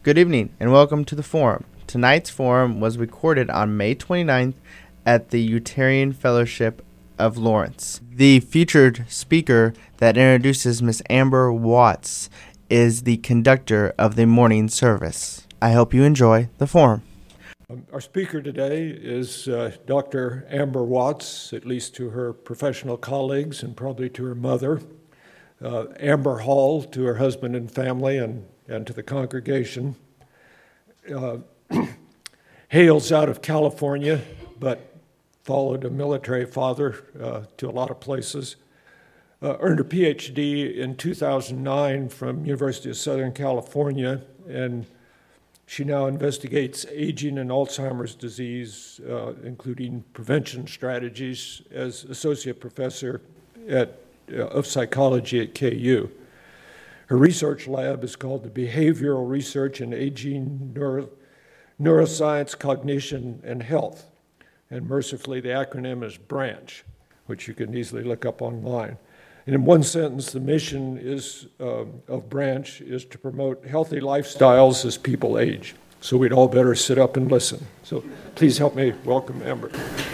Good evening and welcome to the forum. Tonight's forum was recorded on May 29th at the Unitarian Fellowship of Lawrence. The featured speaker that introduces Miss Amber Watts is the conductor of the morning service. I hope you enjoy the forum. Our speaker today is Dr. Amber Watts, at least to her professional colleagues and probably to her mother. Amber Hall to her husband and family and to the congregation. Hails out of California, but followed a military father to a lot of places. Earned her PhD in 2009 from University of Southern California, and she now investigates aging and Alzheimer's disease, including prevention strategies, as associate professor of psychology at KU. Her research lab is called the Behavioral Research in Aging, Neuroscience, Cognition, and Health. And mercifully, the acronym is BRANCH, which you can easily look up online. And in one sentence, the mission of BRANCH is to promote healthy lifestyles as people age. So we'd all better sit up and listen. So please help me welcome Amber.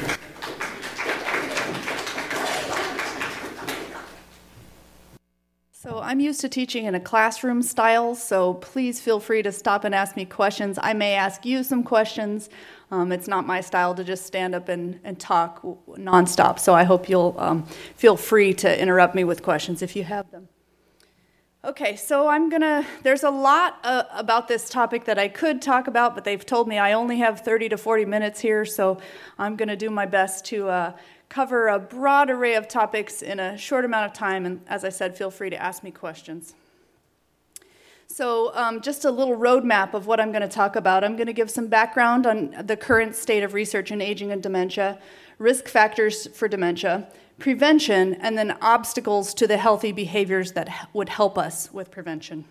So I'm used to teaching in a classroom style, so please feel free to stop and ask me questions. I may ask you some questions. It's not my style to just stand up and talk nonstop, so I hope you'll feel free to interrupt me with questions if you have them. Okay, so there's a lot about this topic that I could talk about, but they've told me I only have 30 to 40 minutes here, so I'm going to do my best to cover a broad array of topics in a short amount of time, and as I said, feel free to ask me questions. So just a little roadmap of what I'm going to talk about. I'm going to give some background on the current state of research in aging and dementia, risk factors for dementia, prevention, and then obstacles to the healthy behaviors that would help us with prevention.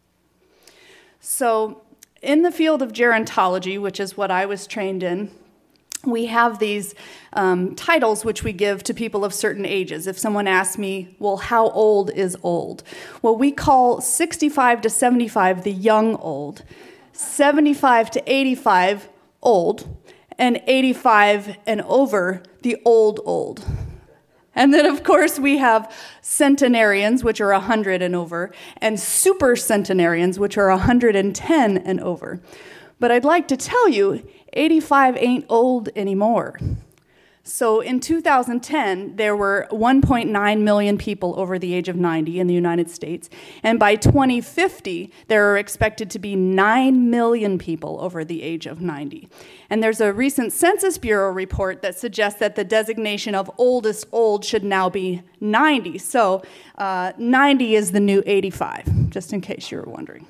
So in the field of gerontology, which is what I was trained in, we have these titles which we give to people of certain ages. If someone asks me, well, how old is old? Well, we call 65 to 75 the young old, 75 to 85 old, and 85 and over the old. And then, of course, we have centenarians, which are 100 and over, and super centenarians, which are 110 and over. But I'd like to tell you, 85 ain't old anymore. So in 2010, there were 1.9 million people over the age of 90 in the United States. And by 2050, there are expected to be 9 million people over the age of 90. And there's a recent Census Bureau report that suggests that the designation of oldest old should now be 90. So 90 is the new 85, just in case you were wondering.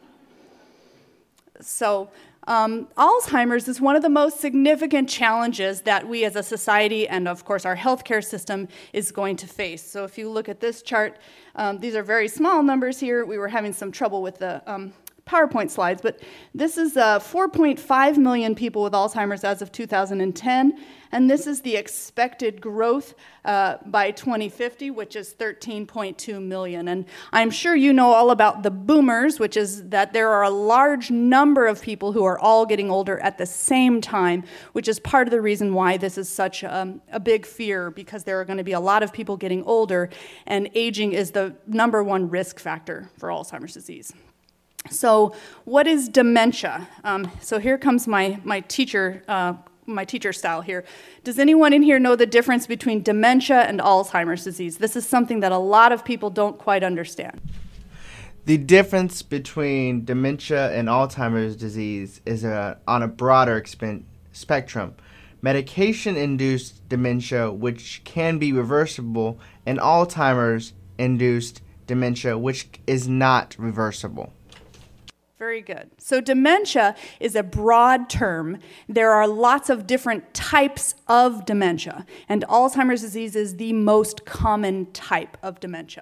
So Alzheimer's is one of the most significant challenges that we as a society and, of course, our healthcare system is going to face. So if you look at this chart, these are very small numbers here. We were having some trouble with the PowerPoint slides, but this is 4.5 million people with Alzheimer's as of 2010, and this is the expected growth by 2050, which is 13.2 million. And I'm sure you know all about the boomers, which is that there are a large number of people who are all getting older at the same time, which is part of the reason why this is such a big fear, because there are going to be a lot of people getting older, and aging is the number one risk factor for Alzheimer's disease. So what is dementia? So here comes my teacher style here. Does anyone in here know the difference between dementia and Alzheimer's disease? This is something that a lot of people don't quite understand. The difference between dementia and Alzheimer's disease is on a broader spectrum. Medication-induced dementia, which can be reversible, and Alzheimer's-induced dementia, which is not reversible. Very good. So dementia is a broad term. There are lots of different types of dementia, and Alzheimer's disease is the most common type of dementia.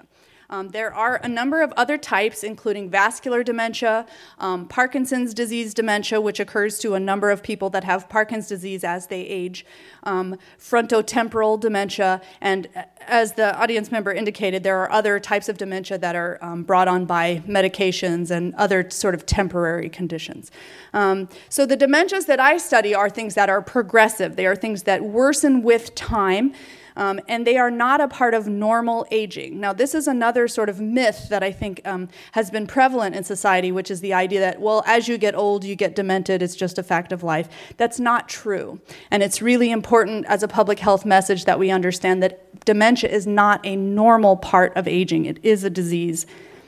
There are a number of other types, including vascular dementia, Parkinson's disease dementia, which occurs to a number of people that have Parkinson's disease as they age, frontotemporal dementia, and as the audience member indicated, there are other types of dementia that are brought on by medications and other sort of temporary conditions. So the dementias that I study are things that are progressive. They are things that worsen with time. And they are not a part of normal aging. Now, this is another sort of myth that I think has been prevalent in society, which is the idea that, well, as you get old, you get demented. It's just a fact of life. That's not true. And it's really important as a public health message that we understand that dementia is not a normal part of aging. It is a disease.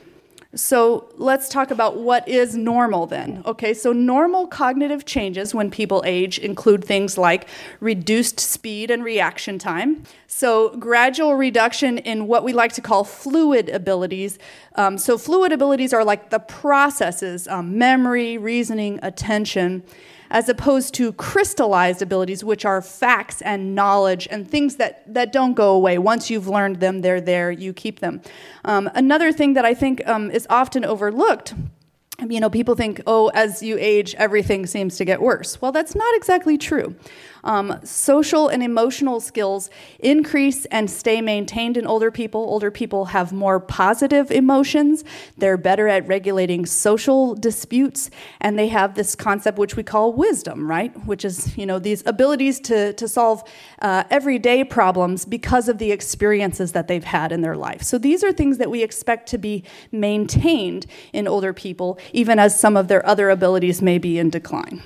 So let's talk about what is normal then. Okay, so normal cognitive changes when people age include things like reduced speed and reaction time, so gradual reduction in what we like to call fluid abilities. So fluid abilities are like the processes, memory, reasoning, attention, as opposed to crystallized abilities, which are facts and knowledge and things that don't go away. Once you've learned them, they're there, you keep them. Another thing that I think is often overlooked, people think, oh, as you age, everything seems to get worse. Well, that's not exactly true. Social and emotional skills increase and stay maintained in older people. Older people have more positive emotions. They're better at regulating social disputes, and they have this concept which we call wisdom, right? Which is, these abilities to solve everyday problems because of the experiences that they've had in their life. So these are things that we expect to be maintained in older people, even as some of their other abilities may be in decline.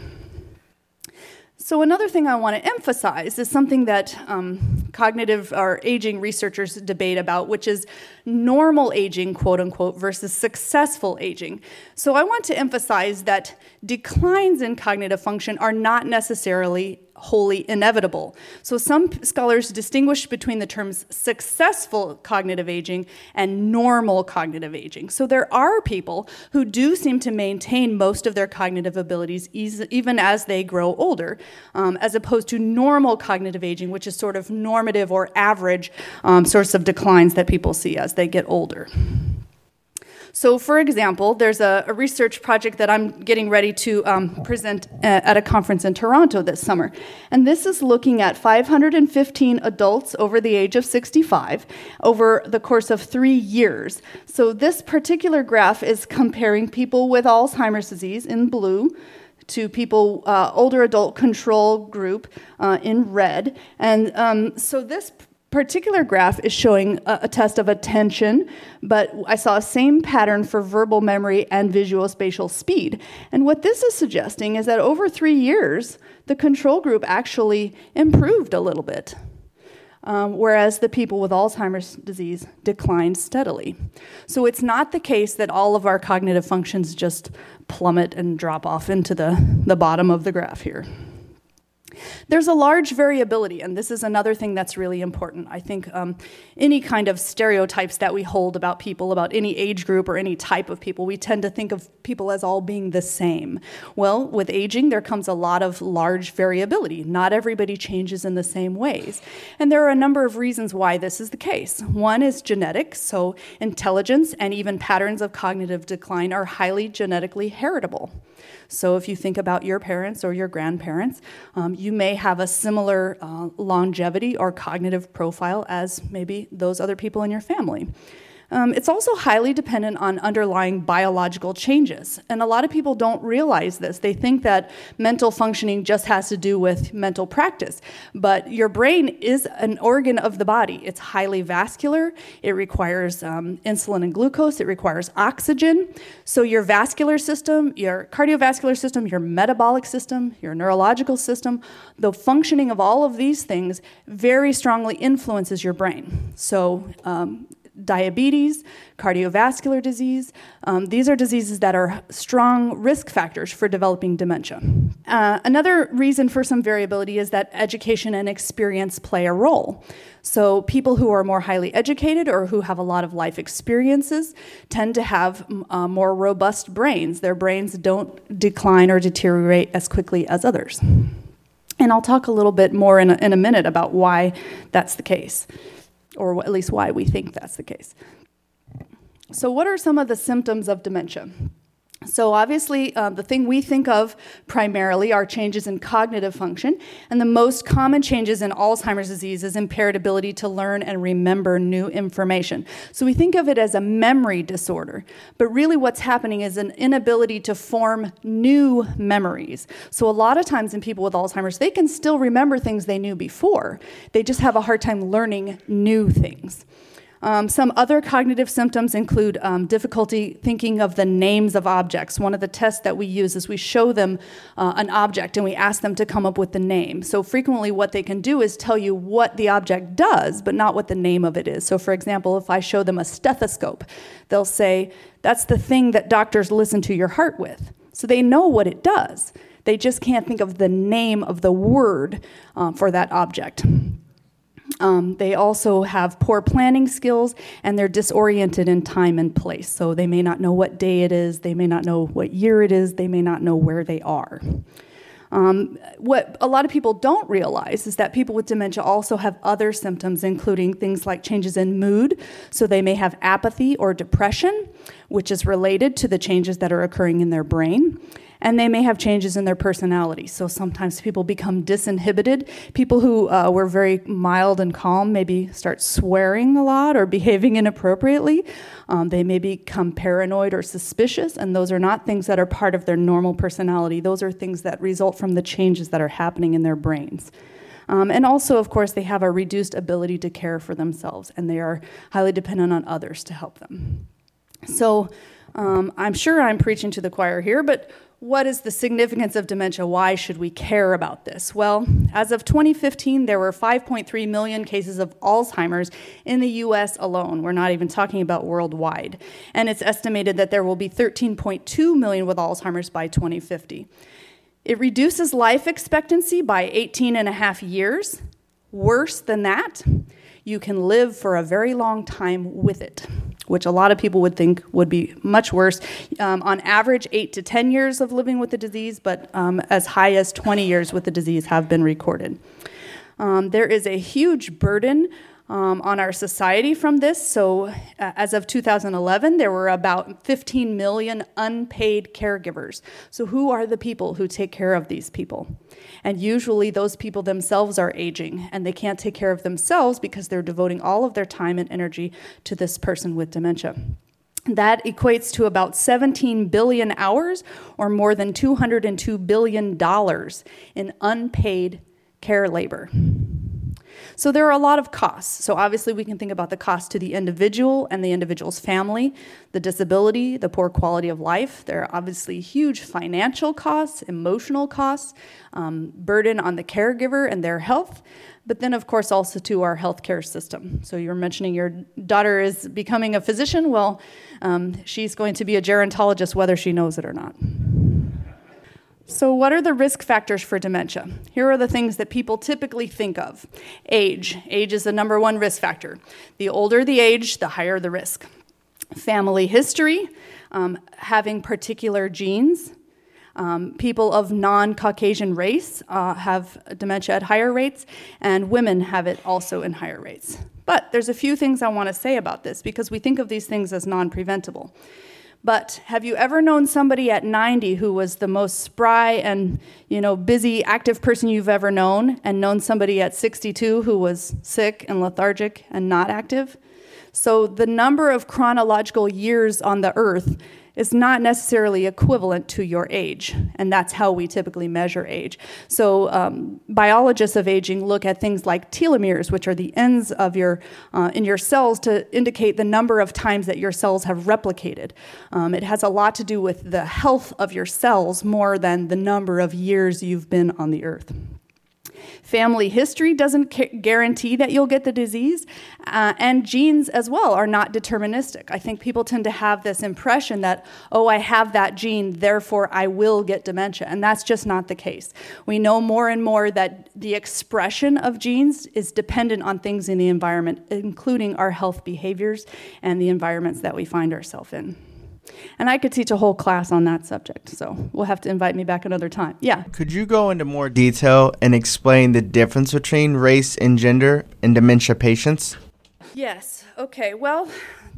So another thing I want to emphasize is something that cognitive or aging researchers debate about, which is normal aging, quote unquote, versus successful aging. So I want to emphasize that declines in cognitive function are not necessarily wholly inevitable. So some scholars distinguish between the terms successful cognitive aging and normal cognitive aging. So there are people who do seem to maintain most of their cognitive abilities even as they grow older, as opposed to normal cognitive aging, which is sort of normative or average sorts of declines that people see as they get older. So, for example, there's a research project that I'm getting ready to present at a conference in Toronto this summer. And this is looking at 515 adults over the age of 65 over the course of 3 years. So this particular graph is comparing people with Alzheimer's disease in blue to people, older adult control group in red. And so this particular graph is showing a test of attention, but I saw a same pattern for verbal memory and visuospatial speed. And what this is suggesting is that over 3 years, the control group actually improved a little bit, whereas the people with Alzheimer's disease declined steadily. So it's not the case that all of our cognitive functions just plummet and drop off into the bottom of the graph here. There's a large variability, and this is another thing that's really important. I think any kind of stereotypes that we hold about people, about any age group or any type of people, we tend to think of people as all being the same. Well, with aging, there comes a lot of large variability. Not everybody changes in the same ways. And there are a number of reasons why this is the case. One is genetics, so intelligence and even patterns of cognitive decline are highly genetically heritable. So if you think about your parents or your grandparents, you may have a similar longevity or cognitive profile as maybe those other people in your family. It's also highly dependent on underlying biological changes. And a lot of people don't realize this. They think that mental functioning just has to do with mental practice. But your brain is an organ of the body. It's highly vascular. It requires insulin and glucose. It requires oxygen. So your vascular system, your cardiovascular system, your metabolic system, your neurological system, the functioning of all of these things very strongly influences your brain. So diabetes, cardiovascular disease. These are diseases that are strong risk factors for developing dementia. Another reason for some variability is that education and experience play a role. So people who are more highly educated or who have a lot of life experiences tend to have more robust brains. Their brains don't decline or deteriorate as quickly as others. And I'll talk a little bit more in a minute about why that's the case, or at least why we think that's the case. So what are some of the symptoms of dementia? So obviously, the thing we think of primarily are changes in cognitive function, and the most common changes in Alzheimer's disease is impaired ability to learn and remember new information. So we think of it as a memory disorder, but really what's happening is an inability to form new memories. So a lot of times in people with Alzheimer's, they can still remember things they knew before. They just have a hard time learning new things. Some other cognitive symptoms include difficulty thinking of the names of objects. One of the tests that we use is we show them an object and we ask them to come up with the name. So frequently what they can do is tell you what the object does, but not what the name of it is. So for example, if I show them a stethoscope, they'll say, that's the thing that doctors listen to your heart with. So they know what it does. They just can't think of the name of the word for that object. They also have poor planning skills, and they're disoriented in time and place. So they may not know what day it is, they may not know what year it is, they may not know where they are. What a lot of people don't realize is that people with dementia also have other symptoms, including things like changes in mood. So they may have apathy or depression, which is related to the changes that are occurring in their brain. And they may have changes in their personality. So sometimes people become disinhibited. People who were very mild and calm maybe start swearing a lot or behaving inappropriately. They may become paranoid or suspicious, and those are not things that are part of their normal personality. Those are things that result from the changes that are happening in their brains. And also, of course, they have a reduced ability to care for themselves, and they are highly dependent on others to help them. So I'm sure I'm preaching to the choir here, but what is the significance of dementia? Why should we care about this? Well, as of 2015, there were 5.3 million cases of Alzheimer's in the US alone. We're not even talking about worldwide. And it's estimated that there will be 13.2 million with Alzheimer's by 2050. It reduces life expectancy by 18 and a half years. Worse than that, you can live for a very long time with it, which a lot of people would think would be much worse. On average, 8 to 10 years of living with the disease, but as high as 20 years with the disease have been recorded. There is a huge burden on our society from this. So as of 2011, there were about 15 million unpaid caregivers. So who are the people who take care of these people? And usually those people themselves are aging, and they can't take care of themselves because they're devoting all of their time and energy to this person with dementia. That equates to about 17 billion hours, or more than $202 billion in unpaid care labor. So there are a lot of costs. So obviously we can think about the cost to the individual and the individual's family, the disability, the poor quality of life. There are obviously huge financial costs, emotional costs, burden on the caregiver and their health, but then of course also to our healthcare system. So you were mentioning your daughter is becoming a physician. Well, she's going to be a gerontologist whether she knows it or not. So what are the risk factors for dementia? Here are the things that people typically think of. Age. Age is the number one risk factor. The older the age, the higher the risk. Family history, having particular genes. People of non-Caucasian race have dementia at higher rates, and women have it also in higher rates. But there's a few things I want to say about this because we think of these things as non-preventable. But have you ever known somebody at 90 who was the most spry and, busy, active person you've ever known, and known somebody at 62 who was sick and lethargic and not active? So the number of chronological years on the earth is not necessarily equivalent to your age, and that's how we typically measure age. So biologists of aging look at things like telomeres, which are the ends of in your cells to indicate the number of times that your cells have replicated. It has a lot to do with the health of your cells more than the number of years you've been on the earth. Family history doesn't guarantee that you'll get the disease, and genes as well are not deterministic. I think people tend to have this impression that, I have that gene, therefore I will get dementia, and that's just not the case. We know more and more that the expression of genes is dependent on things in the environment, including our health behaviors and the environments that we find ourselves in. And I could teach a whole class on that subject, so we'll have to invite me back another time. Yeah. Could you go into more detail and explain the difference between race and gender in dementia patients? Yes. Okay. Well,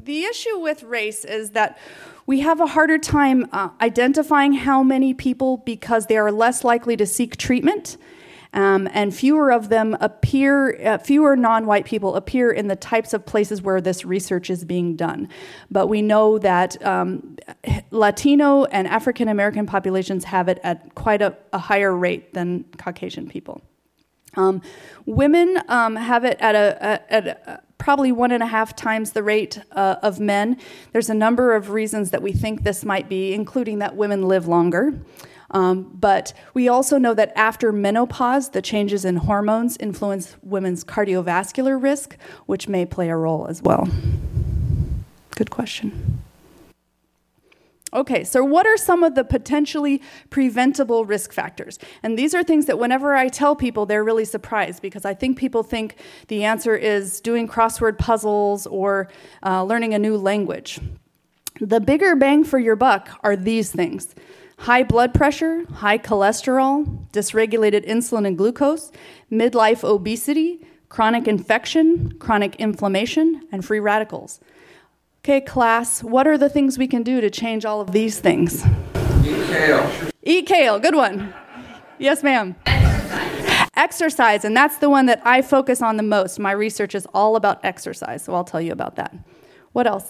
The issue with race is that we have a harder time identifying how many people because they are less likely to seek treatment. And fewer of them appear, fewer non-white people appear in the types of places where this research is being done. But we know that Latino and African American populations have it at quite a higher rate than Caucasian people. Women have it at probably 1.5 times the rate of men. There's a number of reasons that we think this might be, including that women live longer. But we also know that after menopause, the changes in hormones influence women's cardiovascular risk, which may play a role as well. Good question. Okay, so what are some of the potentially preventable risk factors? And these are things that whenever I tell people, they're really surprised because I think people think the answer is doing crossword puzzles or learning a new language. The bigger bang for your buck are these things: high blood pressure, high cholesterol, dysregulated insulin and glucose, midlife obesity, chronic infection, chronic inflammation, and free radicals. Okay, class, what are the things we can do to change all of these things? Eat kale. Eat kale, good one. Yes, ma'am. Exercise, and that's the one that I focus on the most. My research is all about exercise, so I'll tell you about that. What else?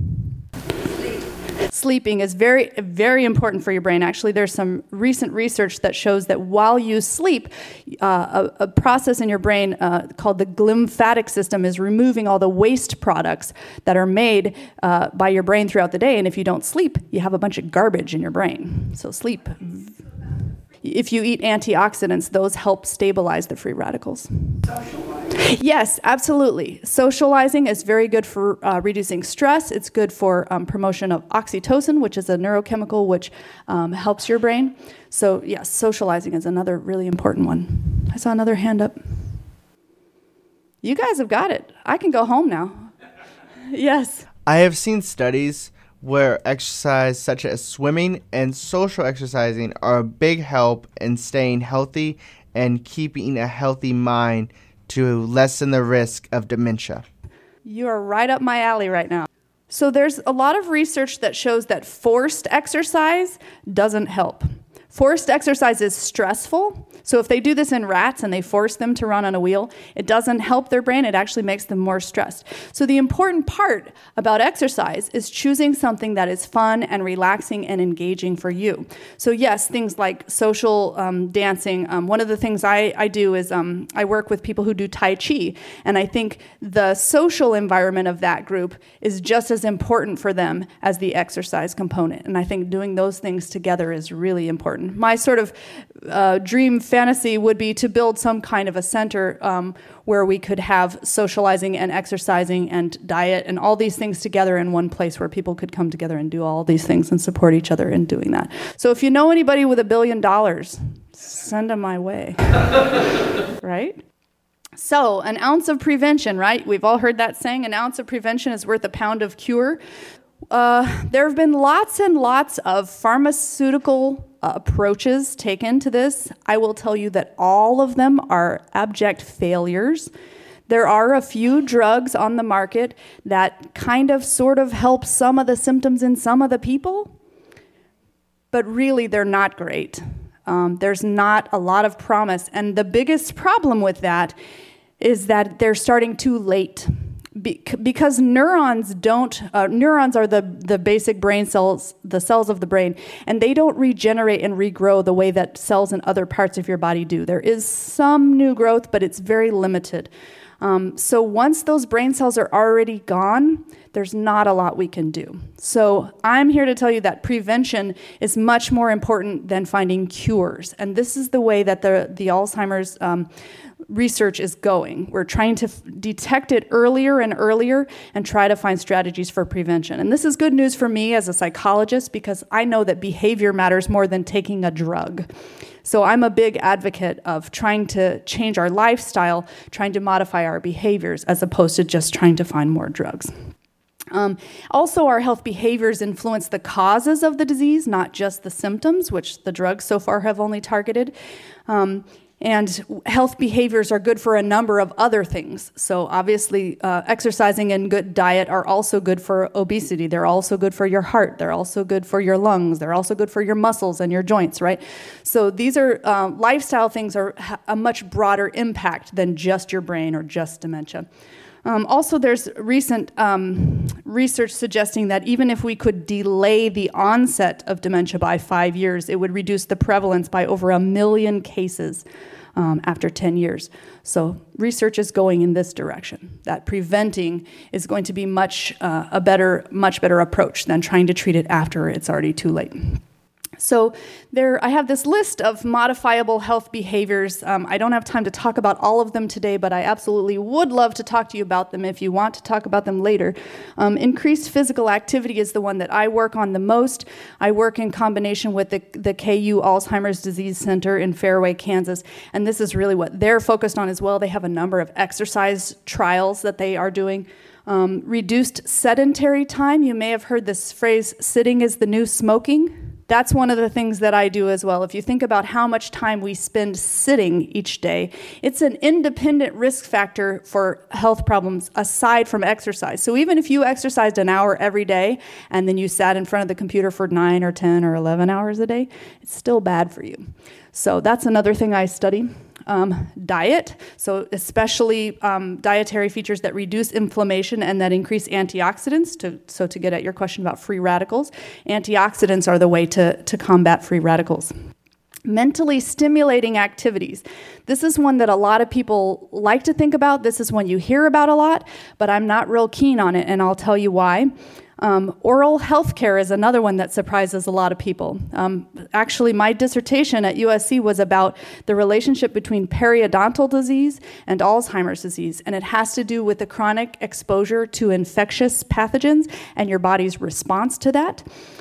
Sleeping is very, very important for your brain. Actually, there's some recent research that shows that while you sleep, a process in your brain called the glymphatic system is removing all the waste products that are made by your brain throughout the day. And if you don't sleep, you have a bunch of garbage in your brain. So sleep. If you eat antioxidants, those help stabilize the free radicals. Yes, absolutely. Socializing is very good for reducing stress. It's good for promotion of oxytocin, which is a neurochemical which helps your brain. So yes, socializing is another really important one. I saw another hand up. You guys have got it. I can go home now. Yes. I have seen studies where exercise such as swimming and social exercising are a big help in staying healthy and keeping a healthy mind to lessen the risk of dementia. You are right up my alley right now. So there's a lot of research that shows that forced exercise doesn't help. Forced exercise is stressful. So if they do this in rats and they force them to run on a wheel, it doesn't help their brain. It actually makes them more stressed. So the important part about exercise is choosing something that is fun and relaxing and engaging for you. So yes, things like social dancing. One of the things I do is I work with people who do Tai Chi. And I think the social environment of that group is just as important for them as the exercise component. And I think doing those things together is really important. My sort of dream fantasy would be to build some kind of a center where we could have socializing and exercising and diet and all these things together in one place where people could come together and do all these things and support each other in doing that. So if you know anybody with $1 billion, send them my way. Right? So an ounce of prevention, right? We've all heard that saying, an ounce of prevention is worth a pound of cure. There have been lots and lots of pharmaceutical approaches taken to this. I will tell you that all of them are abject failures. There are a few drugs on the market that kind of sort of help some of the symptoms in some of the people, but really they're not great. There's not a lot of promise. And the biggest problem with that is that they're starting too late. Because neurons are the basic brain cells, the cells of the brain, and they don't regenerate and regrow the way that cells in other parts of your body do. There is some new growth, but it's very limited. So once those brain cells are already gone, there's not a lot we can do. So I'm here to tell you that prevention is much more important than finding cures. And this is the way that the Alzheimer's research is going. We're trying to detect it earlier and earlier and try to find strategies for prevention. And this is good news for me as a psychologist because I know that behavior matters more than taking a drug. So I'm a big advocate of trying to change our lifestyle, trying to modify our behaviors as opposed to just trying to find more drugs. Also, our health behaviors influence the causes of the disease, not just the symptoms, which the drugs so far have only targeted. And health behaviors are good for a number of other things. So obviously, exercising and good diet are also good for obesity. They're also good for your heart. They're also good for your lungs. They're also good for your muscles and your joints, right? So these are lifestyle things are a much broader impact than just your brain or just dementia. Also, there's recent research suggesting that even if we could delay the onset of dementia by 5 years, it would reduce the prevalence by over 1 million cases after 10 years. So research is going in this direction, that preventing is going to be much better approach than trying to treat it after it's already too late. So I have this list of modifiable health behaviors. I don't have time to talk about all of them today, but I absolutely would love to talk to you about them if you want to talk about them later. Increased physical activity is the one that I work on the most. I work in combination with the KU Alzheimer's Disease Center in Fairway, Kansas, and this is really what they're focused on as well. They have a number of exercise trials that they are doing. Reduced sedentary time. You may have heard this phrase, sitting is the new smoking. That's one of the things that I do as well. If you think about how much time we spend sitting each day, it's an independent risk factor for health problems aside from exercise. So even if you exercised an hour every day and then you sat in front of the computer for 9 or 10 or 11 hours a day, it's still bad for you. So that's another thing I study. Diet, so especially dietary features that reduce inflammation and that increase antioxidants. To get at your question about free radicals, antioxidants are the way to combat free radicals. Mentally stimulating activities. This is one that a lot of people like to think about. This is one you hear about a lot, but I'm not real keen on it, and I'll tell you why. Oral health care is another one that surprises a lot of people. Actually, my dissertation at USC was about the relationship between periodontal disease and Alzheimer's disease, and it has to do with the chronic exposure to infectious pathogens and your body's response to that.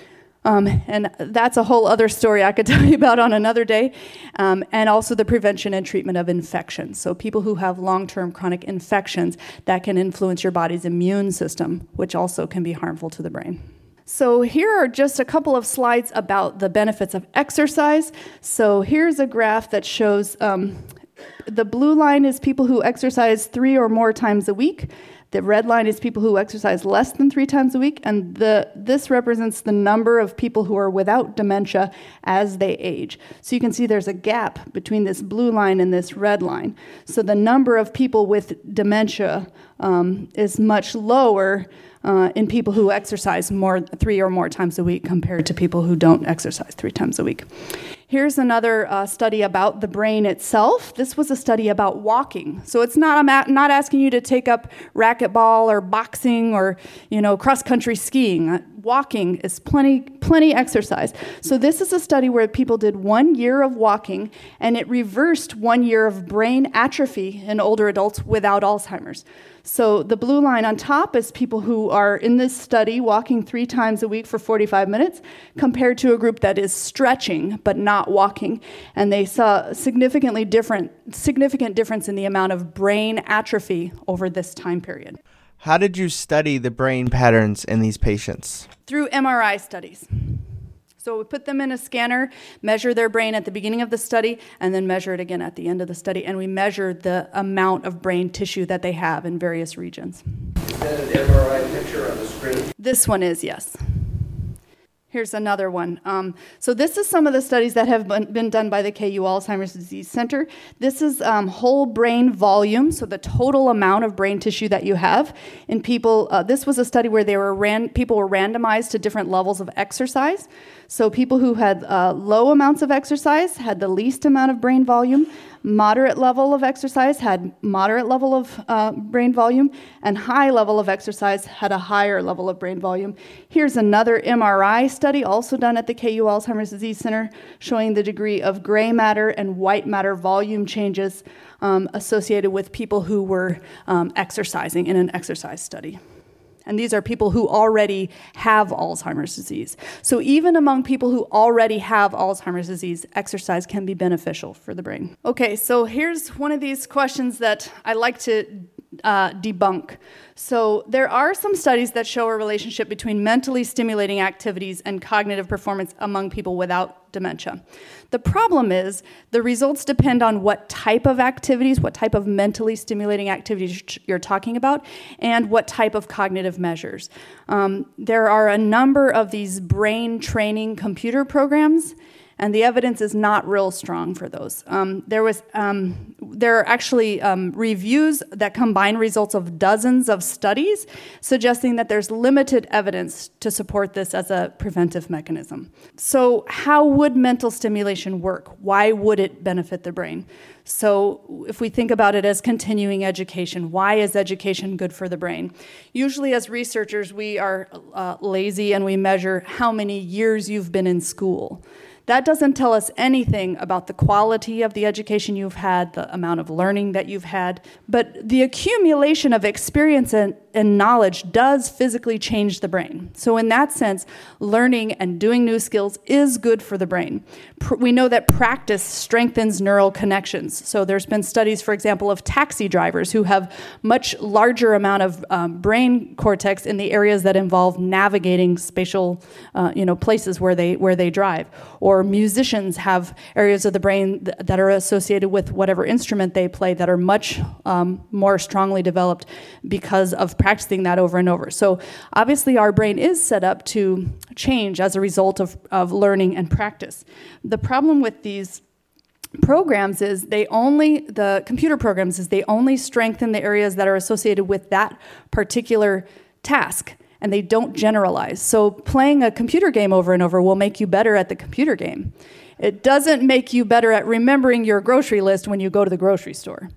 And that's a whole other story I could tell you about on another day. And also the prevention and treatment of infections. So people who have long-term chronic infections, that can influence your body's immune system, which also can be harmful to the brain. So here are just a couple of slides about the benefits of exercise. So here's a graph that shows the blue line is people who exercise 3 or more times a week. The red line is people who exercise less than 3 times a week, and this represents the number of people who are without dementia as they age. So you can see there's a gap between this blue line and this red line. So the number of people with dementia is much lower in people who exercise 3 or more times a week compared to people who don't exercise 3 times a week. Here's another study about the brain itself. This was a study about walking. So it's not, I'm not asking you to take up racquetball or boxing or, cross-country skiing. Walking is plenty exercise. So this is a study where people did 1 year of walking, and it reversed 1 year of brain atrophy in older adults without Alzheimer's. So the blue line on top is people who are in this study walking 3 times a week for 45 minutes compared to a group that is stretching but not walking. And they saw significant difference in the amount of brain atrophy over this time period. How did you study the brain patterns in these patients? Through MRI studies. So we put them in a scanner, measure their brain at the beginning of the study, and then measure it again at the end of the study, and we measure the amount of brain tissue that they have in various regions. Is that an MRI picture on the screen? This one is, yes. Here's another one. So this is some of the studies that have been done by the KU Alzheimer's Disease Center. This is whole brain volume, so the total amount of brain tissue that you have in people. This was a study where people were randomized to different levels of exercise. So people who had low amounts of exercise had the least amount of brain volume. Moderate level of exercise had moderate level of brain volume, and high level of exercise had a higher level of brain volume. Here's another MRI study also done at the KU Alzheimer's Disease Center showing the degree of gray matter and white matter volume changes associated with people who were exercising in an exercise study. And these are people who already have Alzheimer's disease. So even among people who already have Alzheimer's disease, exercise can be beneficial for the brain. Okay, so here's one of these questions that I like to debunk. So there are some studies that show a relationship between mentally stimulating activities and cognitive performance among people without dementia. The problem is the results depend on what type of activities, what type of mentally stimulating activities you're talking about, and what type of cognitive measures. There are a number of these brain training computer programs, and the evidence is not real strong for those. There are actually reviews that combine results of dozens of studies suggesting that there's limited evidence to support this as a preventive mechanism. So how would mental stimulation work? Why would it benefit the brain? So if we think about it as continuing education, why is education good for the brain? Usually as researchers, we are lazy and we measure how many years you've been in school. That doesn't tell us anything about the quality of the education you've had, the amount of learning that you've had, but the accumulation of experience and knowledge does physically change the brain. So in that sense, learning and doing new skills is good for the brain. We know that practice strengthens neural connections. So there's been studies, for example, of taxi drivers who have much larger amount of brain cortex in the areas that involve navigating spatial places where they drive. Or musicians have areas of the brain that are associated with whatever instrument they play that are much more strongly developed because of practicing that over and over. So obviously our brain is set up to change as a result of learning and practice. The problem with these programs is the computer programs is they only strengthen the areas that are associated with that particular task, and they don't generalize. So playing a computer game over and over will make you better at the computer game. It doesn't make you better at remembering your grocery list when you go to the grocery store.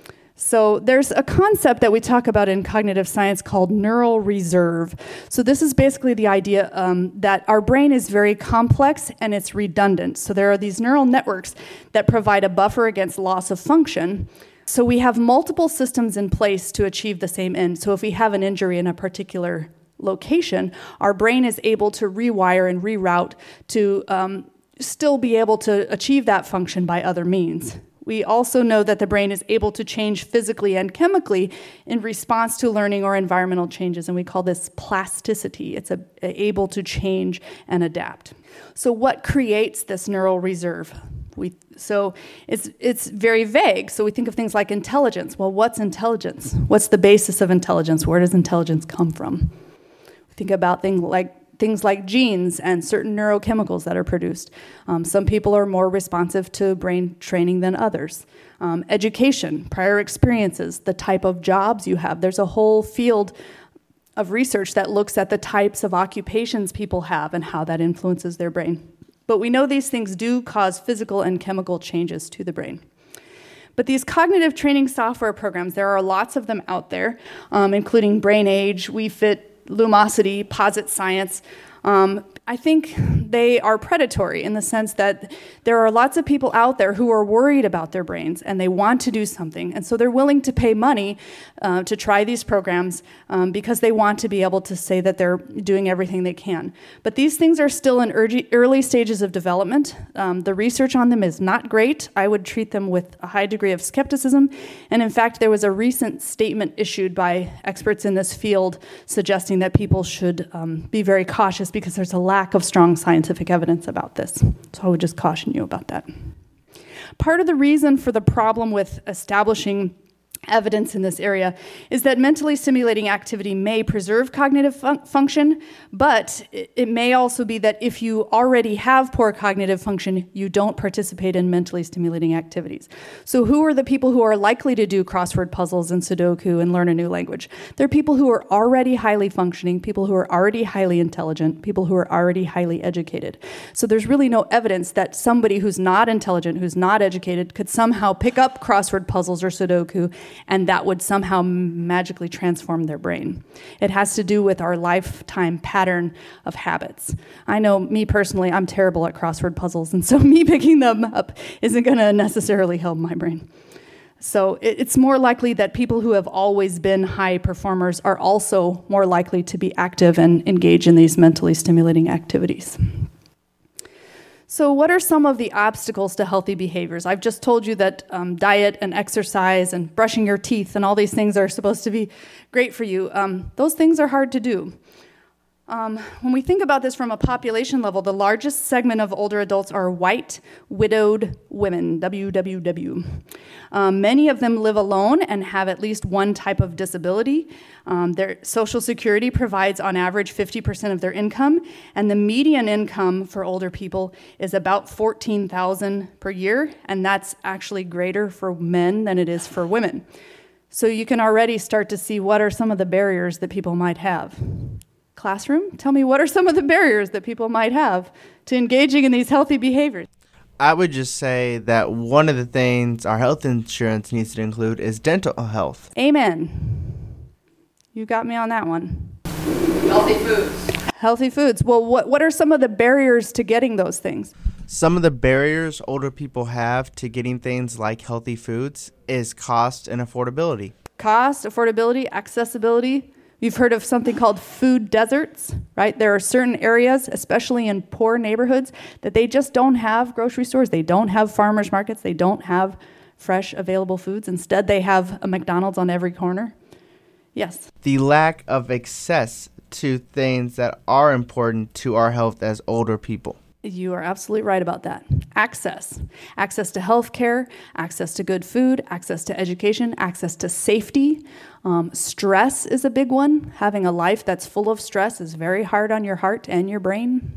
So there's a concept that we talk about in cognitive science called neural reserve. So this is basically the idea that our brain is very complex and it's redundant. So there are these neural networks that provide a buffer against loss of function. So we have multiple systems in place to achieve the same end. So if we have an injury in a particular location, our brain is able to rewire and reroute to still be able to achieve that function by other means. We also know that the brain is able to change physically and chemically in response to learning or environmental changes, and we call this plasticity. It's able to change and adapt. So what creates this neural reserve? So it's very vague. So we think of things like intelligence. Well, what's intelligence? What's the basis of intelligence? Where does intelligence come from? We think about things like genes and certain neurochemicals that are produced. Some people are more responsive to brain training than others. Education, prior experiences, the type of jobs you have. There's a whole field of research that looks at the types of occupations people have and how that influences their brain. But we know these things do cause physical and chemical changes to the brain. But these cognitive training software programs, there are lots of them out there, including BrainAge, WeFit, Lumosity, Posit Science. I think they are predatory in the sense that there are lots of people out there who are worried about their brains and they want to do something. And so they're willing to pay money to try these programs because they want to be able to say that they're doing everything they can. But these things are still in early stages of development. The research on them is not great. I would treat them with a high degree of skepticism. And in fact, there was a recent statement issued by experts in this field suggesting that people should be very cautious because there's a lack of strong scientific evidence about this. So I would just caution you about that. Part of the reason for the problem with establishing evidence in this area is that mentally stimulating activity may preserve cognitive function, but it may also be that if you already have poor cognitive function, you don't participate in mentally stimulating activities. So who are the people who are likely to do crossword puzzles and Sudoku and learn a new language? They're people who are already highly functioning, people who are already highly intelligent, people who are already highly educated. So there's really no evidence that somebody who's not intelligent, who's not educated, could somehow pick up crossword puzzles or Sudoku and that would somehow magically transform their brain. It has to do with our lifetime pattern of habits. I know, me personally, I'm terrible at crossword puzzles, and so me picking them up isn't going to necessarily help my brain. So it's more likely that people who have always been high performers are also more likely to be active and engage in these mentally stimulating activities. So what are some of the obstacles to healthy behaviors? I've just told you that diet and exercise and brushing your teeth and all these things are supposed to be great for you. Those things are hard to do. When we think about this from a population level, the largest segment of older adults are white, widowed women, WWW. Many of them live alone and have at least one type of disability. Their Social Security provides on average 50% of their income, and the median income for older people is about $14,000 per year, and that's actually greater for men than it is for women. So you can already start to see what are some of the barriers that people might have. Classroom, tell me, what are some of the barriers that people might have to engaging in these healthy behaviors? I would just say that one of the things our health insurance needs to include is dental health. Amen. You got me on that one. Healthy foods. Healthy foods. Well, what are some of the barriers to getting those things? Some of the barriers older people have to getting things like healthy foods is cost and affordability. Cost, affordability, accessibility. You've heard of something called food deserts, right? There are certain areas, especially in poor neighborhoods, that they just don't have grocery stores. They don't have farmers markets. They don't have fresh, available foods. Instead, they have a McDonald's on every corner. Yes? The lack of access to things that are important to our health as older people. You are absolutely right about that. Access. Access to health care, access to good food, access to education, access to safety. Stress is a big one. Having a life that's full of stress is very hard on your heart and your brain.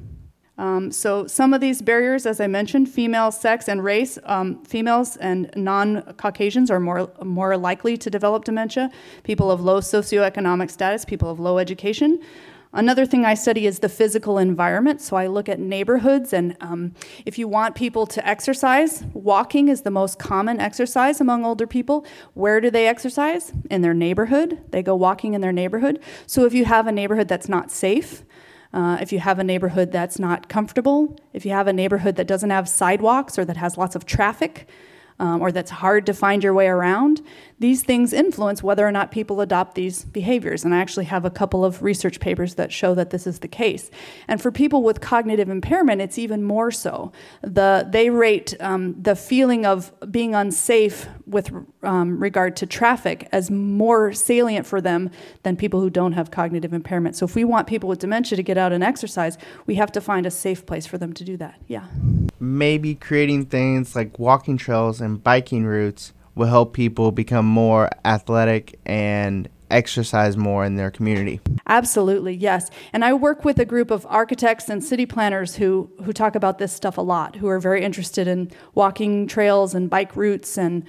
So some of these barriers, as I mentioned, female sex and race, females and non-Caucasians are more likely to develop dementia. People of low socioeconomic status, people of low education. Another thing I study is the physical environment. So I look at neighborhoods, and if you want people to exercise, walking is the most common exercise among older people. Where do they exercise? In their neighborhood. They go walking in their neighborhood. So if you have a neighborhood that's not safe, if you have a neighborhood that's not comfortable, if you have a neighborhood that doesn't have sidewalks or that has lots of traffic, or that's hard to find your way around, these things influence whether or not people adopt these behaviors. And I actually have a couple of research papers that show that this is the case. And for people with cognitive impairment, it's even more so. They rate the feeling of being unsafe with regard to traffic as more salient for them than people who don't have cognitive impairment. So if we want people with dementia to get out and exercise, we have to find a safe place for them to do that. Yeah. Maybe creating things like walking trails and biking routes will help people become more athletic and exercise more in their community. Absolutely, yes. And I work with a group of architects and city planners who talk about this stuff a lot, who are very interested in walking trails and bike routes and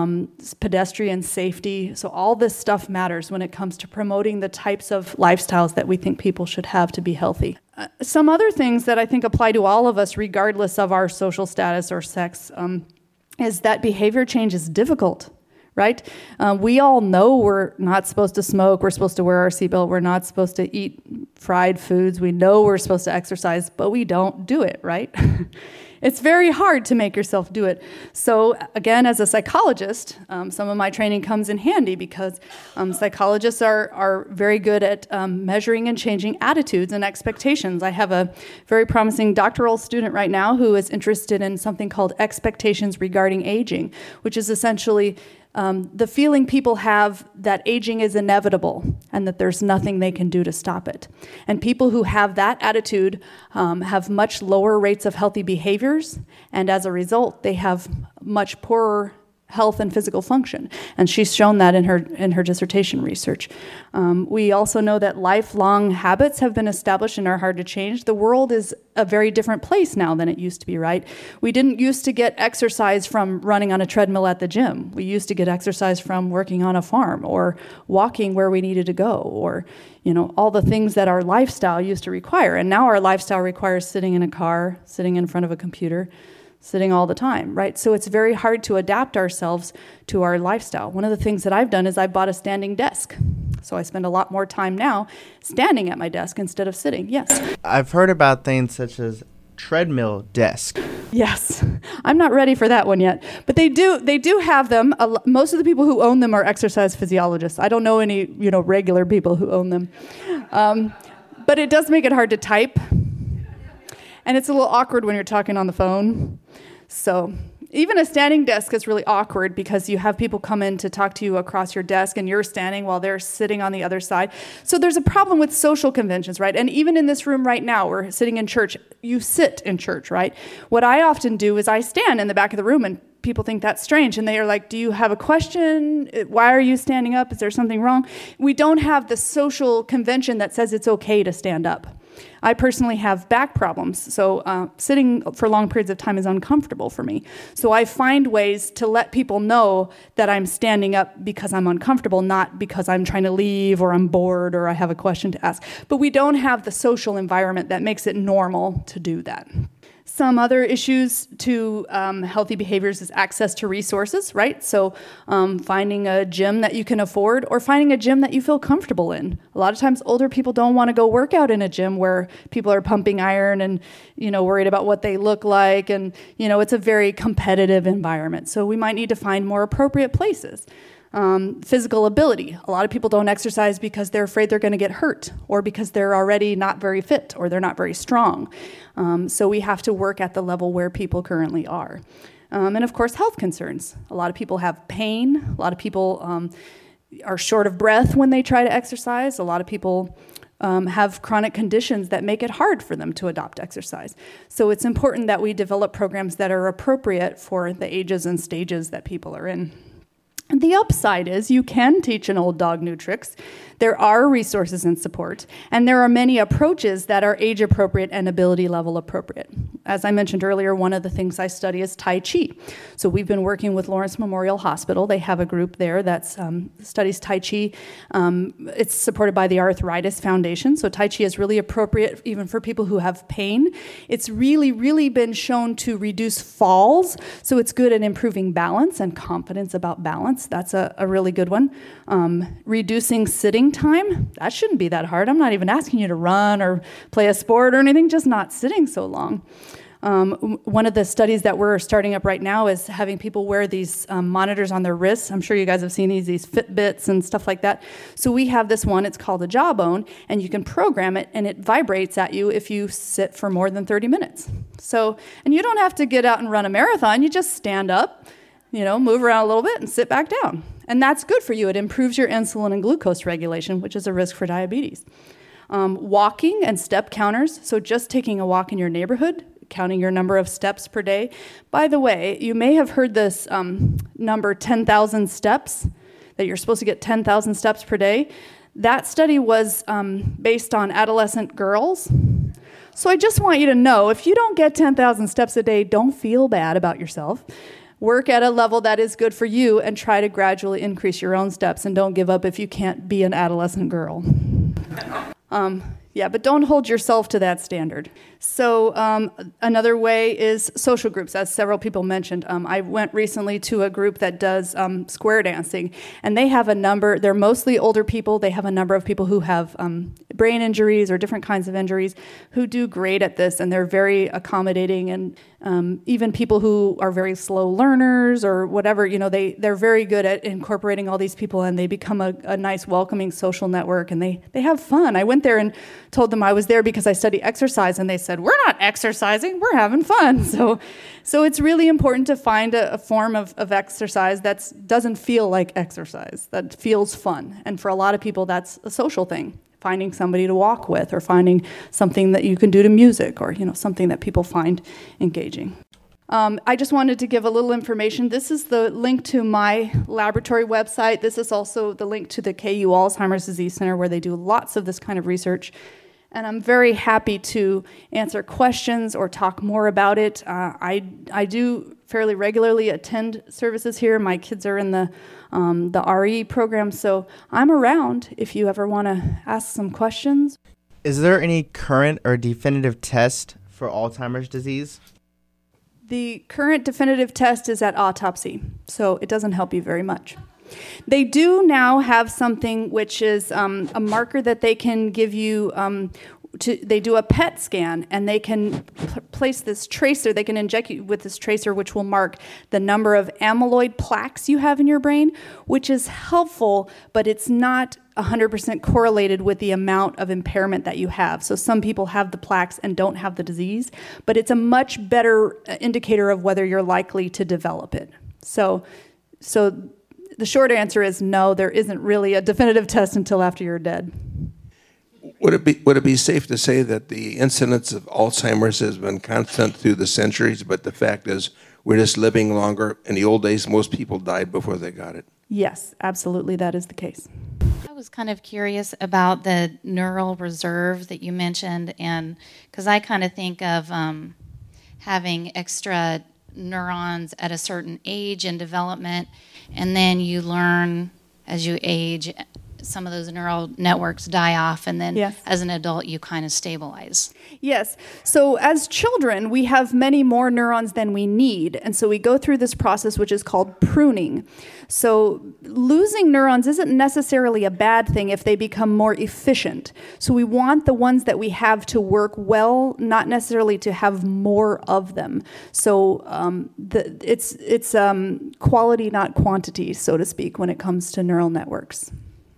pedestrian safety. So all this stuff matters when it comes to promoting the types of lifestyles that we think people should have to be healthy. Some other things that I think apply to all of us, regardless of our social status or sex, is that behavior change is difficult, right? We all know we're not supposed to smoke, we're supposed to wear our seatbelt, we're not supposed to eat fried foods, we know we're supposed to exercise, but we don't do it, right? It's very hard to make yourself do it. So again, as a psychologist, some of my training comes in handy because psychologists are very good at measuring and changing attitudes and expectations. I have a very promising doctoral student right now who is interested in something called expectations regarding aging, which is essentially the feeling people have that aging is inevitable and that there's nothing they can do to stop it. And people who have that attitude have much lower rates of healthy behaviors, and as a result, they have much poorer health and physical function. And she's shown that in her dissertation research. We also know that lifelong habits have been established and are hard to change. The world is a very different place now than it used to be, right? We didn't used to get exercise from running on a treadmill at the gym. We used to get exercise from working on a farm or walking where we needed to go, or all the things that our lifestyle used to require. And now our lifestyle requires sitting in a car, sitting in front of a computer, sitting all the time, right? So it's very hard to adapt ourselves to our lifestyle. One of the things that I've done is I bought a standing desk. So I spend a lot more time now standing at my desk instead of sitting. Yes. I've heard about things such as treadmill desk. Yes. I'm not ready for that one yet. But they do have them. Most of the people who own them are exercise physiologists. I don't know any, regular people who own them. But it does make it hard to type. And it's a little awkward when you're talking on the phone. So even a standing desk is really awkward because you have people come in to talk to you across your desk and you're standing while they're sitting on the other side. So there's a problem with social conventions, right? And even in this room right now, we're sitting in church. You sit in church, right? What I often do is I stand in the back of the room and people think that's strange. And they are like, do you have a question? Why are you standing up? Is there something wrong? We don't have the social convention that says it's okay to stand up. I personally have back problems, so sitting for long periods of time is uncomfortable for me. So I find ways to let people know that I'm standing up because I'm uncomfortable, not because I'm trying to leave or I'm bored or I have a question to ask. But we don't have the social environment that makes it normal to do that. Some other issues to healthy behaviors is access to resources, right? So finding a gym that you can afford or finding a gym that you feel comfortable in. A lot of times older people don't want to go work out in a gym where people are pumping iron and, worried about what they look like. And, it's a very competitive environment. So we might need to find more appropriate places. Physical ability. A lot of people don't exercise because they're afraid they're going to get hurt or because they're already not very fit or they're not very strong. So we have to work at the level where people currently are. And of course, health concerns. A lot of people have pain. A lot of people are short of breath when they try to exercise. A lot of people have chronic conditions that make it hard for them to adopt exercise. So it's important that we develop programs that are appropriate for the ages and stages that people are in. The upside is you can teach an old dog new tricks. There are resources and support, and there are many approaches that are age appropriate and ability level appropriate. As I mentioned earlier, one of the things I study is Tai Chi. So we've been working with Lawrence Memorial Hospital. They have a group there that studies Tai Chi. It's supported by the Arthritis Foundation. So Tai Chi is really appropriate even for people who have pain. It's really, really been shown to reduce falls. So it's good at improving balance and confidence about balance. That's a really good one. Reducing sitting time, that shouldn't be that hard. I'm not even asking you to run or play a sport or anything, just not sitting so long. One of the studies that we're starting up right now is having people wear these monitors on their wrists. I'm sure you guys have seen these Fitbits and stuff like that. So we have this one, it's called a Jawbone, and you can program it, and it vibrates at you if you sit for more than 30 minutes. So, and you don't have to get out and run a marathon. You just stand up, move around a little bit and sit back down. And that's good for you. It improves your insulin and glucose regulation, which is a risk for diabetes. Walking and step counters. So just taking a walk in your neighborhood, counting your number of steps per day. By the way, you may have heard this number 10,000 steps, that you're supposed to get 10,000 steps per day. That study was based on adolescent girls. So I just want you to know, if you don't get 10,000 steps a day, don't feel bad about yourself. Work at a level that is good for you and try to gradually increase your own steps, and don't give up if you can't be an adolescent girl. But don't hold yourself to that standard. So another way is social groups, as several people mentioned. I went recently to a group that does square dancing, and they have a number, they're mostly older people. They have a number of people who have brain injuries or different kinds of injuries who do great at this, and they're very accommodating, and even people who are very slow learners or whatever, they're very good at incorporating all these people, and they become a nice welcoming social network, and they have fun. I went there and told them I was there because I study exercise, and they said, we're not exercising, we're having fun. So it's really important to find a form of exercise that doesn't feel like exercise, that feels fun. And for a lot of people, that's a social thing. Finding somebody to walk with, or finding something that you can do to music, or something that people find engaging. I just wanted to give a little information. This is the link to my laboratory website. This is also the link to the KU Alzheimer's Disease Center, where they do lots of this kind of research. And I'm very happy to answer questions or talk more about it. I do fairly regularly attend services here. My kids are in the RE program, so I'm around if you ever want to ask some questions. Is there any current or definitive test for Alzheimer's disease? The current definitive test is at autopsy, so it doesn't help you very much. They do now have something which is a marker that they can give you they do a PET scan, and they can place this tracer. They can inject you with this tracer, which will mark the number of amyloid plaques you have in your brain, which is helpful, but it's not 100% correlated with the amount of impairment that you have. So some people have the plaques and don't have the disease, but it's a much better indicator of whether you're likely to develop it. So the short answer is no, there isn't really a definitive test until after you're dead. Would it be safe to say that the incidence of Alzheimer's has been constant through the centuries, but the fact is we're just living longer? In the old days, most people died before they got it. Yes, absolutely, that is the case. I was kind of curious about the neural reserve that you mentioned, and because I kind of think of having extra neurons at a certain age and development, and then you learn as you age, some of those neural networks die off, and then Yes. as an adult you kind of stabilize. Yes. So as children, we have many more neurons than we need. And so we go through this process, which is called pruning. So losing neurons isn't necessarily a bad thing if they become more efficient. So we want the ones that we have to work well, not necessarily to have more of them. So it's quality, not quantity, so to speak, when it comes to neural networks.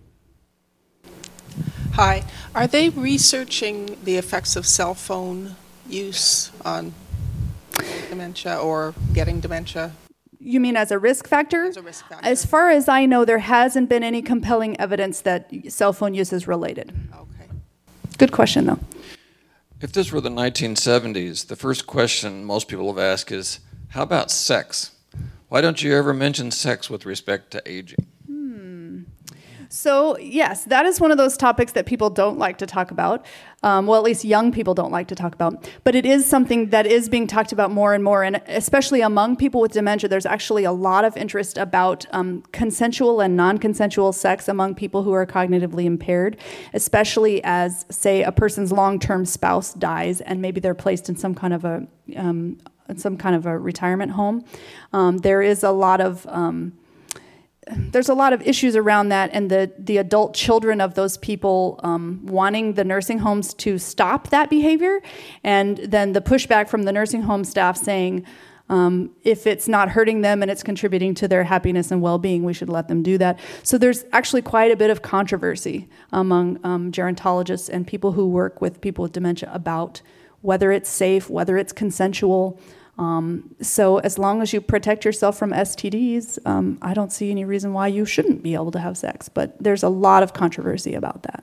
Hi. Are they researching the effects of cell phone use on dementia or getting dementia? You mean as a risk factor? As a risk factor. As far as I know, there hasn't been any compelling evidence that cell phone use is related. Okay. Good question, though. If this were the 1970s, the first question most people have asked is, how about sex? Why don't you ever mention sex with respect to aging? So, yes, that is one of those topics that people don't like to talk about. Well, at least young people don't like to talk about. But it is something that is being talked about more and more, and especially among people with dementia, there's actually a lot of interest about consensual and non-consensual sex among people who are cognitively impaired, especially as, say, a person's long-term spouse dies and maybe they're placed in some kind of a retirement home. There is a lot of there's a lot of issues around that, and the adult children of those people wanting the nursing homes to stop that behavior, and then the pushback from the nursing home staff saying, if it's not hurting them and it's contributing to their happiness and well-being, we should let them do that. So there's actually quite a bit of controversy among gerontologists and people who work with people with dementia about whether it's safe, whether it's consensual. So as long as you protect yourself from STDs, I don't see any reason why you shouldn't be able to have sex. But there's a lot of controversy about that.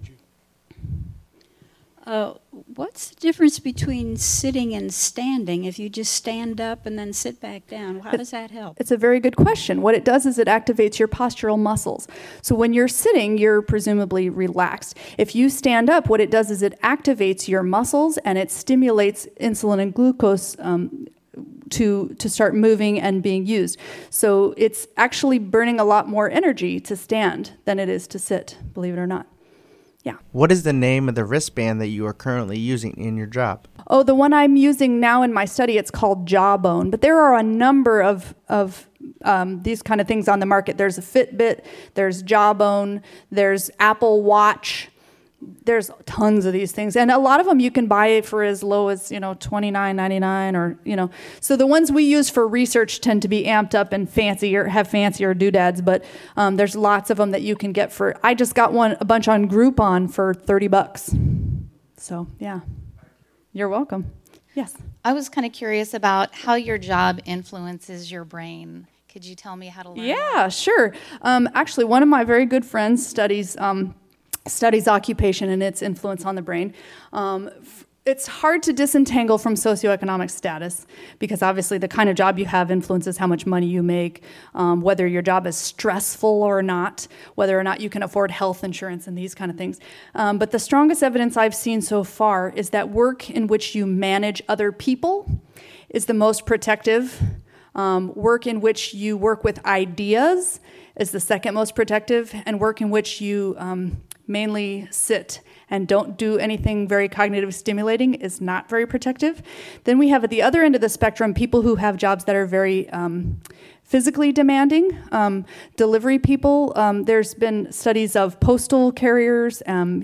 What's the difference between sitting and standing? If you just stand up and then sit back down, how does that help? It's a very good question. What it does is it activates your postural muscles. So when you're sitting, you're presumably relaxed. If you stand up, what it does is it activates your muscles and it stimulates insulin and glucose to start moving and being used. So it's actually burning a lot more energy to stand than it is to sit, believe it or not. Yeah. What is the name of the wristband that you are currently using in your job? Oh, the one I'm using now in my study, it's called Jawbone. But there are a number of these kind of things on the market. There's a Fitbit, there's Jawbone, there's Apple Watch. There's tons of these things, and a lot of them you can buy for as low as $29.99 or So the ones we use for research tend to be amped up and fancier, have fancier doodads. But there's lots of them that you can get for. I just got a bunch on Groupon for $30. So yeah, you're welcome. Yes. I was kind of curious about how your job influences your brain. Could you tell me how to learn? Yeah, sure. Actually, one of my very good friends studies occupation and its influence on the brain. It's hard to disentangle from socioeconomic status because obviously the kind of job you have influences how much money you make, whether your job is stressful or not, whether or not you can afford health insurance and these kind of things. But the strongest evidence I've seen so far is that work in which you manage other people is the most protective. Work in which you work with ideas is the second most protective, and work in which you mainly sit and don't do anything very cognitive stimulating is not very protective. Then we have at the other end of the spectrum people who have jobs that are very physically demanding. Delivery people, there's been studies of postal carriers,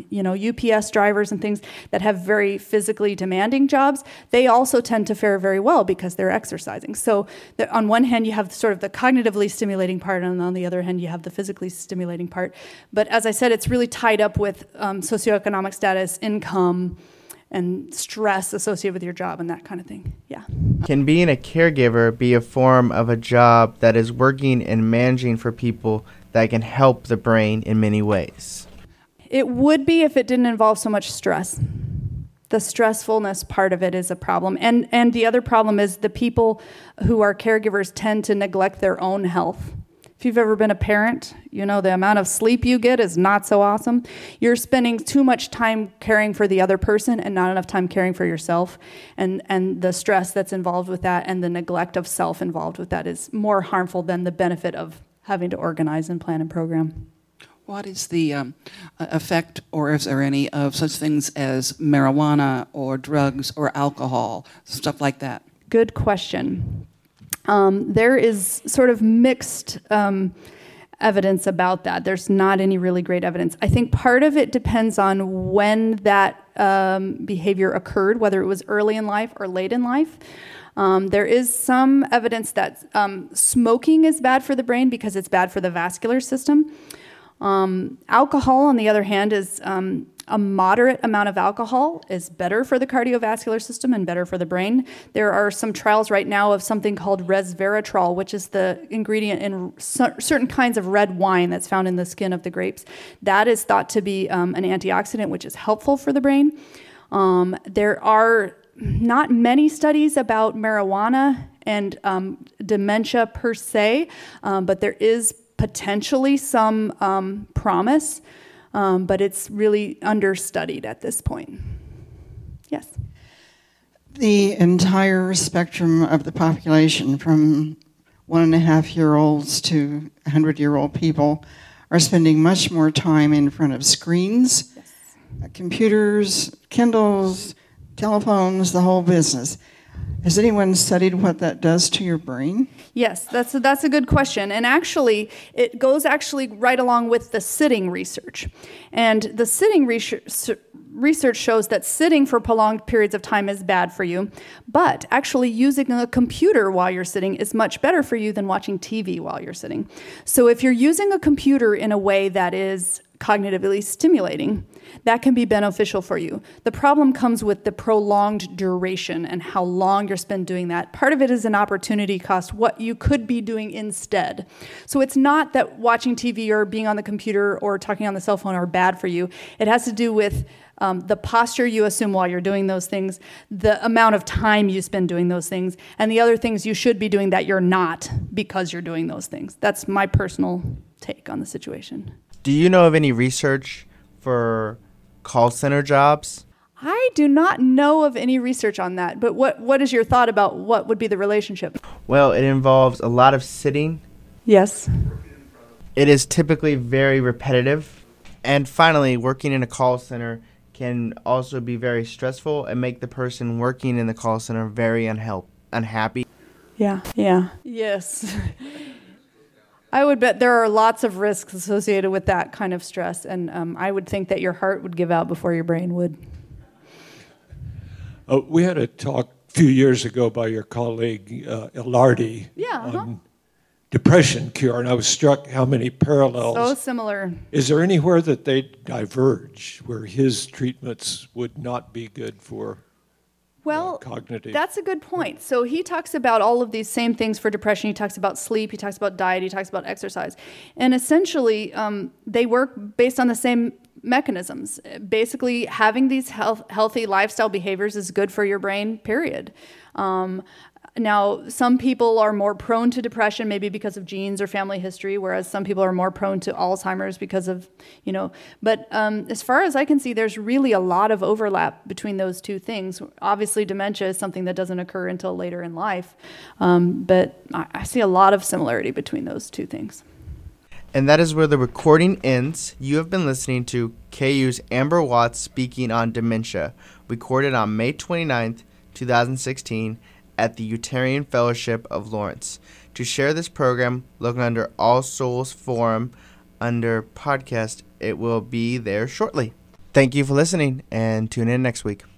UPS drivers and things that have very physically demanding jobs. They also tend to fare very well because they're exercising. So on one hand, you have sort of the cognitively stimulating part, and on the other hand, you have the physically stimulating part. But as I said, it's really tied up with socioeconomic status, income, and stress associated with your job and that kind of thing. Yeah. Can being a caregiver be a form of a job that is working and managing for people that can help the brain in many ways? It would be if it didn't involve so much stress. The stressfulness part of it is a problem. And the other problem is the people who are caregivers tend to neglect their own health. If you've ever been a parent, you know the amount of sleep you get is not so awesome. You're spending too much time caring for the other person and not enough time caring for yourself. And the stress that's involved with that and the neglect of self involved with that is more harmful than the benefit of having to organize and plan and program. What is the effect, or is there any, of such things as marijuana or drugs or alcohol, stuff like that? Good question. There is sort of mixed evidence about that. There's not any really great evidence. I think part of it depends on when that behavior occurred, whether it was early in life or late in life. There is some evidence that smoking is bad for the brain because it's bad for the vascular system. Alcohol, on the other hand, is a moderate amount of alcohol is better for the cardiovascular system and better for the brain. There are some trials right now of something called resveratrol, which is the ingredient in certain kinds of red wine that's found in the skin of the grapes. That is thought to be an antioxidant, which is helpful for the brain. There are not many studies about marijuana and dementia per se, but there is potentially some promise. But it's really understudied at this point. Yes? The entire spectrum of the population, from 1.5-year-olds to 100-year-old people, are spending much more time in front of screens, yes, computers, Kindles, telephones, the whole business. Has anyone studied what that does to your brain? Yes, that's a good question. And actually, it goes right along with the sitting research. And the sitting research shows that sitting for prolonged periods of time is bad for you, but actually using a computer while you're sitting is much better for you than watching TV while you're sitting. So if you're using a computer in a way that is cognitively stimulating, that can be beneficial for you. The problem comes with the prolonged duration and how long you're spent doing that. Part of it is an opportunity cost, what you could be doing instead. So it's not that watching TV or being on the computer or talking on the cell phone are bad for you. It has to do with the posture you assume while you're doing those things, the amount of time you spend doing those things, and the other things you should be doing that you're not because you're doing those things. That's my personal take on the situation. Do you know of any research for call center jobs? I do not know of any research on that, but what is your thought about what would be the relationship? Well, it involves a lot of sitting. Yes. It is typically very repetitive. And finally, working in a call center can also be very stressful and make the person working in the call center very unhappy. Yeah. Yes. I would bet there are lots of risks associated with that kind of stress, and I would think that your heart would give out before your brain would. We had a talk a few years ago by your colleague Ilardi on depression cure, and I was struck how many parallels. So similar. Is there anywhere that they diverge, where his treatments would not be good for cognitive? That's a good point. So he talks about all of these same things for depression. He talks about sleep, he talks about diet, he talks about exercise. And essentially, they work based on the same mechanisms. Basically, having these healthy lifestyle behaviors is good for your brain, period. Now, some people are more prone to depression, maybe because of genes or family history, whereas some people are more prone to Alzheimer's because of, But as far as I can see, there's really a lot of overlap between those two things. Obviously, dementia is something that doesn't occur until later in life, but I see a lot of similarity between those two things. And that is where the recording ends. You have been listening to KU's Amber Watts speaking on dementia, recorded on May 29th, 2016, at the Unitarian Fellowship of Lawrence. to share this program, look under All Souls Forum under podcast. It will be there shortly. Thank you for listening, and tune in next week.